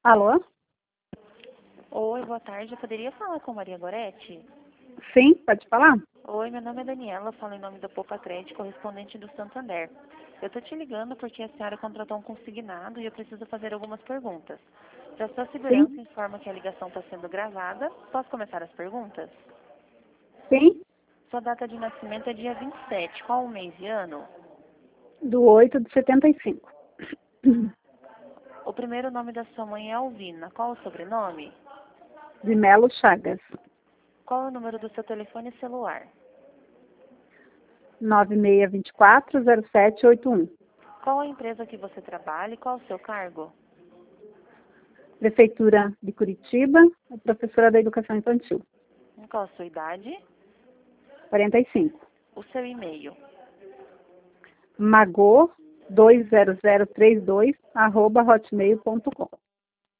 Alô? Oi, boa tarde. Eu poderia falar com Maria Goretti? Sim, pode falar? Oi, meu nome é Daniela, falo em nome da Poupa Crédito, correspondente do Santander. Eu estou te ligando porque a senhora contratou um consignado e eu preciso fazer algumas perguntas. Para sua segurança, Sim, informa que a ligação está sendo gravada. Posso começar as perguntas? sim, Sua data de nascimento é dia 27. Qual o mês e ano? do 8 de 75. O primeiro nome da sua mãe é Alvina. Qual o sobrenome? De Melo Chagas. Qual é o número do seu telefone celular? 9624-0781. Qual a empresa que você trabalha e qual o seu cargo? Prefeitura de Curitiba, professora da Educação Infantil. Qual a sua idade? 45. O seu e-mail? Magô20032 @hotmail.com.